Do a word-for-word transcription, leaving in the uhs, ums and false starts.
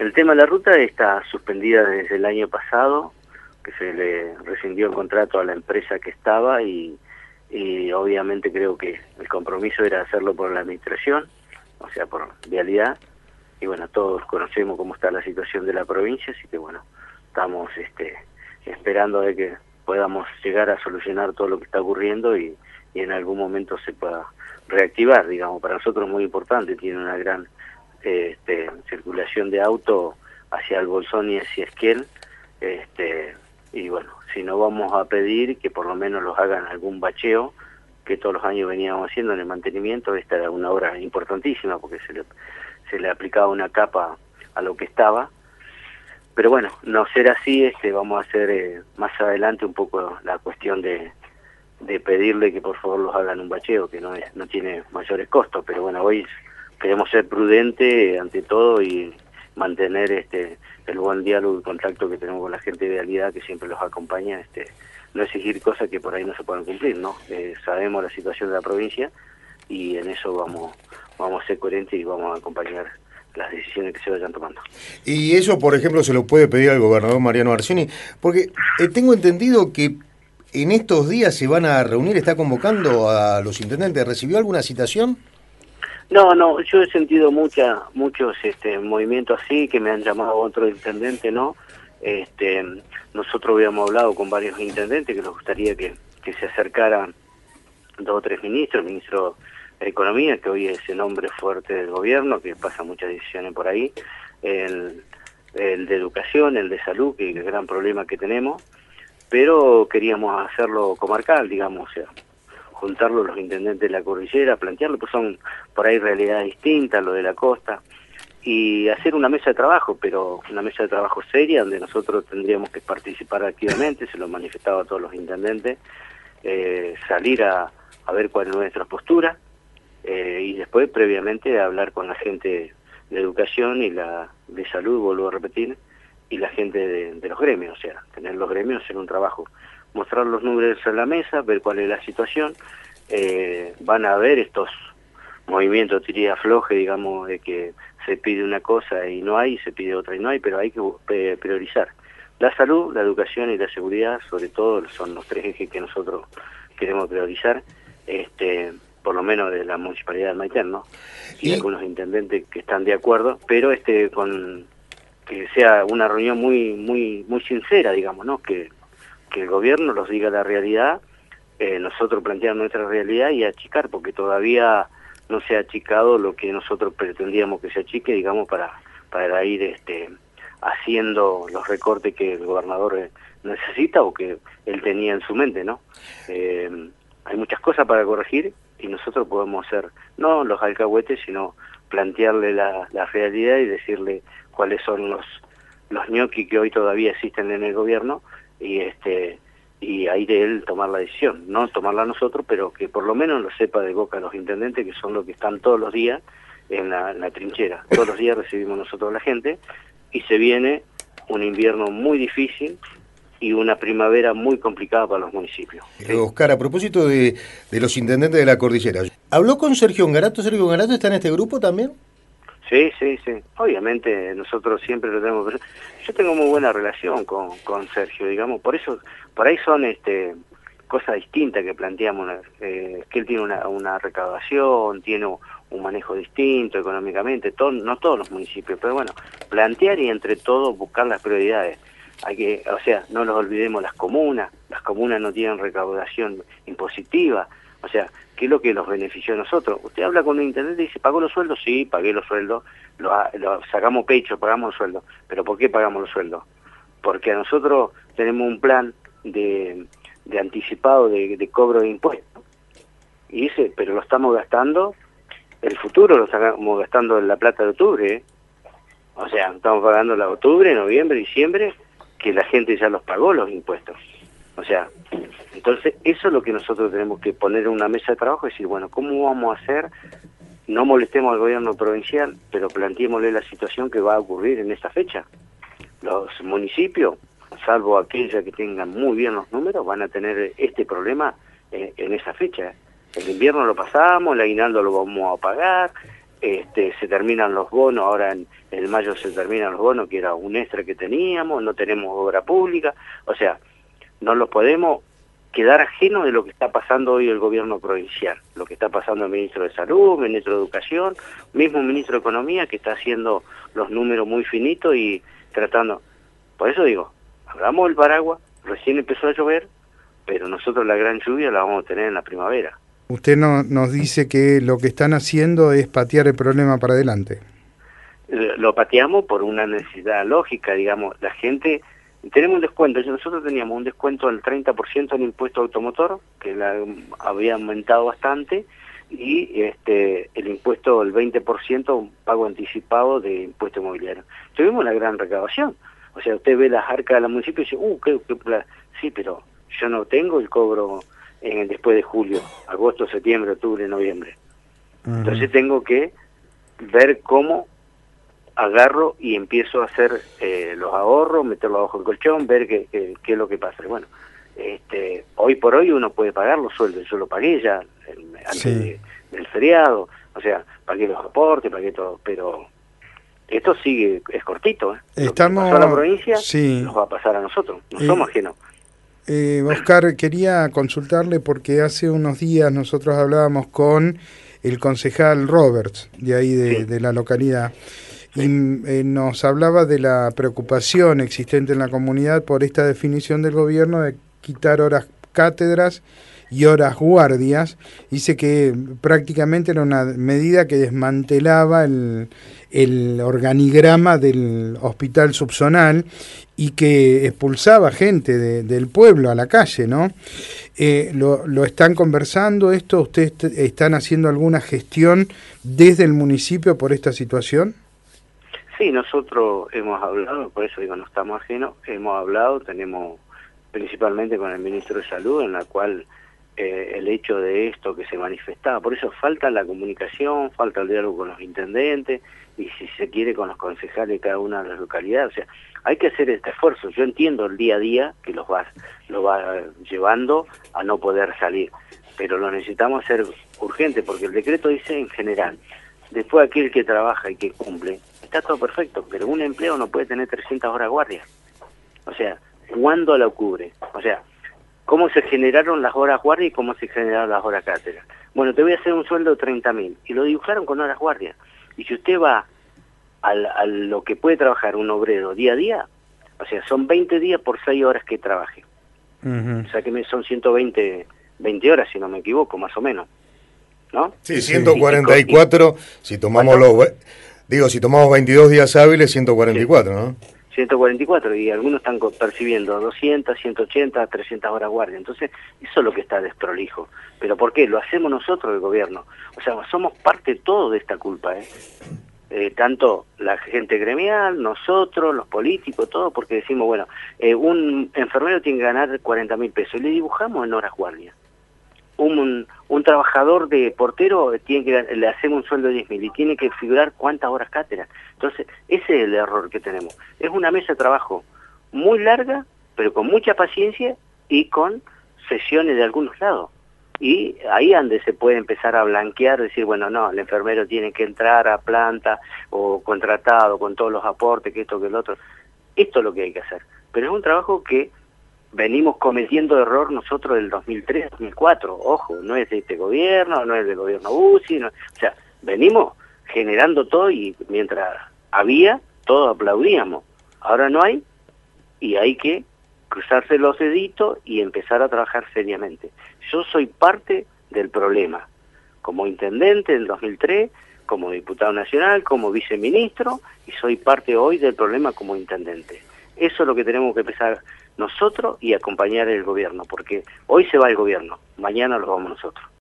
El tema de la ruta está suspendida desde el año pasado, que se le rescindió el contrato a la empresa que estaba y, y obviamente creo que el compromiso era hacerlo por la administración, o sea, por vialidad, y bueno, todos conocemos cómo está la situación de la provincia, así que bueno, estamos este, esperando de que podamos llegar a solucionar todo lo que está ocurriendo y, y en algún momento se pueda reactivar, digamos. Para nosotros es muy importante, tiene una gran eh, este, circulación de auto hacia el Bolsón y hacia Esquel, este, y bueno, si no vamos a pedir que por lo menos los hagan algún bacheo, que todos los años veníamos haciendo en el mantenimiento. Esta era una obra importantísima porque se le, se le aplicaba una capa a lo que estaba, pero bueno, no ser así, este, vamos a hacer eh, más adelante un poco la cuestión de, de pedirle que por favor los hagan un bacheo, que no, es, no tiene mayores costos, pero bueno, hoy queremos ser prudentes ante todo y mantener este el buen diálogo y contacto que tenemos con la gente de vialidad que siempre los acompaña, este no exigir cosas que por ahí no se puedan cumplir, ¿no? Eh, sabemos la situación de la provincia y en eso vamos vamos a ser coherentes y vamos a acompañar las decisiones que se vayan tomando. Y eso, por ejemplo, se lo puede pedir al gobernador Mariano Arcioni, porque eh, tengo entendido que en estos días se van a reunir, está convocando a los intendentes. ¿Recibió alguna citación? No, no, yo he sentido mucha, muchos este, movimientos así, que me han llamado otro intendente, ¿no? Este, nosotros habíamos hablado con varios intendentes que nos gustaría que, que se acercaran dos o tres ministros, el ministro de Economía, que hoy es el hombre fuerte del gobierno, que pasa muchas decisiones por ahí, el, el de Educación, el de Salud, que es el gran problema que tenemos, pero queríamos hacerlo comarcal, digamos, o sea, juntarlo los intendentes de la cordillera, plantearlo, pues son por ahí realidades distintas, lo de la costa, y hacer una mesa de trabajo, pero una mesa de trabajo seria, donde nosotros tendríamos que participar activamente, se lo manifestaba a todos los intendentes, eh, salir a, a ver cuál es nuestra postura, eh, y después previamente hablar con la gente de educación y la de salud, vuelvo a repetir, y la gente de, de los gremios, o sea, tener los gremios, hacer un trabajo, mostrar los números en la mesa, ver cuál es la situación. Eh, van a haber estos movimientos tira afloje, digamos, de que se pide una cosa y no hay, se pide otra y no hay, pero hay que priorizar. La salud, la educación y la seguridad, sobre todo, son los tres ejes que nosotros queremos priorizar, este, por lo menos de la Municipalidad de Maitén, ¿no? Y, y algunos intendentes que están de acuerdo, pero este con que sea una reunión muy muy muy sincera, digamos, ¿no? Que que el gobierno nos diga la realidad, eh, nosotros plantear nuestra realidad y achicar, porque todavía no se ha achicado lo que nosotros pretendíamos que se achique, digamos, para para ir este haciendo los recortes que el gobernador eh, necesita o que él tenía en su mente, ¿no? Eh, hay muchas cosas para corregir y nosotros podemos ser, no los alcahuetes, sino plantearle la, la realidad y decirle cuáles son los, los ñoquis que hoy todavía existen en el gobierno, y este y ahí de él tomar la decisión, no tomarla nosotros, pero que por lo menos lo sepa de boca los intendentes, que son los que están todos los días en la, en la trinchera. Todos los días recibimos nosotros a la gente y se viene un invierno muy difícil y una primavera muy complicada para los municipios. ¿Sí? Oscar, a propósito de, de los intendentes de la cordillera, ¿habló con Sergio Ngarato? ¿Sergio Ngarato está en este grupo también? Sí, sí, sí. Obviamente nosotros siempre lo tenemos. Yo tengo muy buena relación con, con Sergio, digamos, por eso, por ahí son este cosas distintas que planteamos, eh, que él tiene una, una recaudación, tiene un manejo distinto económicamente, todo, no todos los municipios, pero bueno, plantear y entre todos buscar las prioridades. Hay que, o sea, no nos olvidemos las comunas, las comunas no tienen recaudación impositiva, o sea, ¿qué es lo que nos benefició a nosotros? Usted habla con un intendente y dice, ¿pagó los sueldos? Sí, pagué los sueldos, lo, lo sacamos pecho, pagamos los sueldos. ¿Pero por qué pagamos los sueldos? Porque a nosotros tenemos un plan de, de anticipado de, de cobro de impuestos. Y dice, pero lo estamos gastando, el futuro lo estamos gastando en la plata de octubre, ¿eh? O sea, estamos pagando la octubre, noviembre, diciembre, que la gente ya los pagó los impuestos. O sea, entonces eso es lo que nosotros tenemos que poner en una mesa de trabajo y decir, bueno, ¿cómo vamos a hacer? No molestemos al gobierno provincial, pero planteémosle la situación que va a ocurrir en esta fecha. Los municipios, salvo aquellos que tengan muy bien los números, van a tener este problema en, en esa fecha. El invierno lo pasamos, el aguinaldo lo vamos a pagar, este, se terminan los bonos, ahora en, en mayo se terminan los bonos, que era un extra que teníamos, no tenemos obra pública, o sea, no lo podemos quedar ajeno de lo que está pasando hoy el gobierno provincial, lo que está pasando el ministro de Salud, el ministro de Educación, mismo ministro de Economía, que está haciendo los números muy finitos y tratando. Por eso digo, hablamos del paraguas, recién empezó a llover, pero nosotros la gran lluvia la vamos a tener en la primavera. Usted no, nos dice que lo que están haciendo es patear el problema para adelante. Lo pateamos por una necesidad lógica, digamos, la gente... Tenemos un descuento, nosotros teníamos un descuento del treinta por ciento en el impuesto automotor, que la, había aumentado bastante, y este el impuesto del veinte por ciento, un pago anticipado de impuesto inmobiliario. Tuvimos una gran recaudación, o sea, usted ve las arcas de la municipio y dice, uh, qué, qué sí, pero yo no tengo el cobro en, después de julio, agosto, septiembre, octubre, noviembre. Uh-huh. Entonces tengo que ver cómo agarro y empiezo a hacer eh, los ahorros, meterlo abajo del colchón, ver qué, qué, qué es lo que pasa. Bueno, este, hoy por hoy uno puede pagar los sueldos, yo lo pagué ya el, antes sí. de, del feriado, o sea, pagué los aportes, pagué todo, pero esto sigue, es cortito, ¿eh? Estamos... Lo que pasó a la provincia sí. nos va a pasar a nosotros, no eh, somos ajenos. Eh, Oscar, quería consultarle porque hace unos días nosotros hablábamos con el concejal Roberts, de ahí de, sí. de la localidad, y eh, nos hablaba de la preocupación existente en la comunidad por esta definición del gobierno de quitar horas cátedras y horas guardias. Dice que prácticamente era una medida que desmantelaba el, el organigrama del hospital subzonal y que expulsaba gente de, del pueblo a la calle, ¿no? Eh, lo, ¿Lo están conversando esto? ¿Ustedes están haciendo alguna gestión desde el municipio por esta situación? Sí, nosotros hemos hablado, por eso digo, no estamos ajenos, hemos hablado, tenemos principalmente con el ministro de Salud, en la cual eh, el hecho de esto que se manifestaba, por eso falta la comunicación, falta el diálogo con los intendentes, y si se quiere con los concejales de cada una de las localidades, o sea, hay que hacer este esfuerzo. Yo entiendo el día a día que los va, lo va llevando a no poder salir, pero lo necesitamos hacer urgente, porque el decreto dice en general, después aquel que trabaja y que cumple, está todo perfecto, pero un empleo no puede tener trescientas horas guardia. O sea, ¿cuándo la cubre? O sea, ¿cómo se generaron las horas guardia y cómo se generaron las horas cátedra? Bueno, te voy a hacer un sueldo de treinta mil, y lo dibujaron con horas guardia. Y si usted va al, a lo que puede trabajar un obrero día a día, o sea, son veinte días por seis horas que trabaje. Uh-huh. O sea, que me, son ciento veinte horas, si no me equivoco, más o menos. ¿No? Sí, ciento cuarenta y cuatro, si tomamos los... Digo, si tomamos veintidós días hábiles, ciento cuarenta y cuatro, ¿no? ciento cuarenta y cuatro, y algunos están percibiendo doscientas, ciento ochenta, trescientas horas guardia. Entonces, eso es lo que está desprolijo. ¿Pero por qué? Lo hacemos nosotros, el gobierno. O sea, somos parte todo de esta culpa, ¿eh? Eh, tanto la gente gremial, nosotros, los políticos, todo, porque decimos, bueno, eh, un enfermero tiene que ganar cuarenta mil pesos, y le dibujamos en horas guardia. Un, un, un trabajador de portero tiene que le hacemos un sueldo de diez mil y tiene que figurar cuántas horas cátedra. Entonces, ese es el error que tenemos. Es una mesa de trabajo muy larga, pero con mucha paciencia y con sesiones de algunos lados. Y ahí es donde se puede empezar a blanquear, decir, bueno, no, el enfermero tiene que entrar a planta o contratado con todos los aportes, que esto, que el otro. Esto es lo que hay que hacer. Pero es un trabajo que venimos cometiendo error nosotros del dos mil tres, dos mil cuatro, ojo, no es de este gobierno, no es del gobierno U C I, no, o sea, venimos generando todo y mientras había, todos aplaudíamos. Ahora no hay y hay que cruzarse los deditos y empezar a trabajar seriamente. Yo soy parte del problema, como intendente del dos mil tres, como diputado nacional, como viceministro, y soy parte hoy del problema como intendente. Eso es lo que tenemos que empezar nosotros y acompañar el gobierno, porque hoy se va el gobierno, mañana lo vamos nosotros.